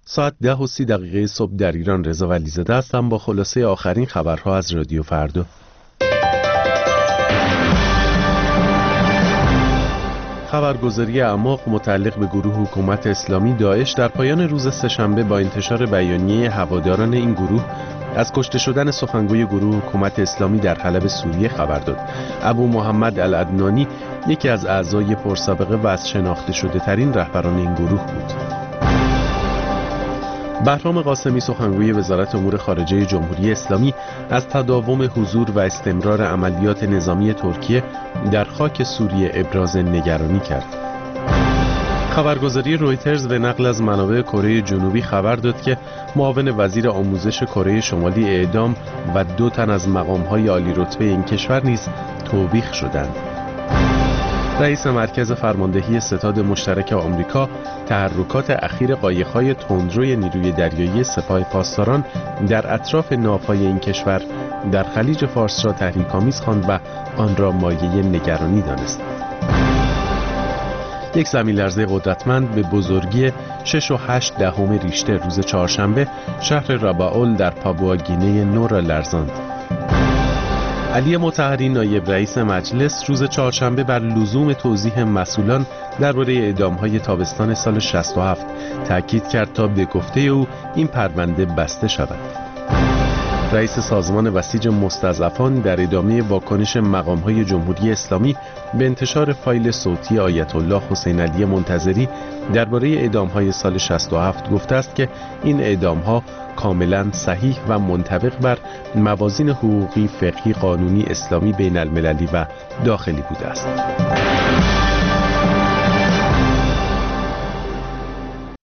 ساعت 10:30 صبح در ایران. رضا ولیزاده هستم با خلاصه آخرین خبرها از رادیو فردا. خبرگزاری اعماق متعلق به گروه حکومت اسلامی داعش در پایان روز سه‌شنبه با انتشار بیانیه هواداران این گروه از کشته شدن سخنگوی گروه حکومت اسلامی در حلب سوریه خبر داد. ابو محمد العدنانی یکی از اعضای پرسابقه و از شناخته شده ترین رهبران این گروه بود. بهرام قاسمی سخنگوی وزارت امور خارجه جمهوری اسلامی از تداوم حضور و استمرار عملیات نظامی ترکیه در خاک سوریه ابراز نگرانی کرد. خبرگزاری رویترز به نقل از منابع کره جنوبی خبر داد که معاون وزیر آموزش کره شمالی اعدام و 2 تن از مقام‌های عالی رتبه این کشور نیز توبیخ شدند. رئیس مرکز فرماندهی ستاد مشترک آمریکا تحرکات اخیر قایق‌های تندروی نیروی دریایی سپاه پاسداران در اطراف ناوهای این کشور در خلیج فارس را تحریک‌آمیز خواند و آن را مایه نگرانی دانست. یک زمین‌لرزه قدرتمند به بزرگی 6.8 ریشتر روز چهارشنبه شهر راباول در پاپوآگینه نو را لرزاند. علی مطهری نایب رئیس مجلس روز چهارشنبه بر لزوم توضیح مسئولان درباره اعدام‌های تابستان سال 67 تاکید کرد تا به گفته او این پرونده بسته شود. رئیس سازمان بسیج مستضعفان در ادامه واکنش مقام‌های جمهوری اسلامی به انتشار فایل صوتی آیت الله حسین علی منتظری درباره اعدام‌های سال 67 گفته است که این اعدام‌ها کاملا صحیح و منطبق بر موازین حقوقی، فقهی، قانونی، اسلامی، بین المللی و داخلی بوده است.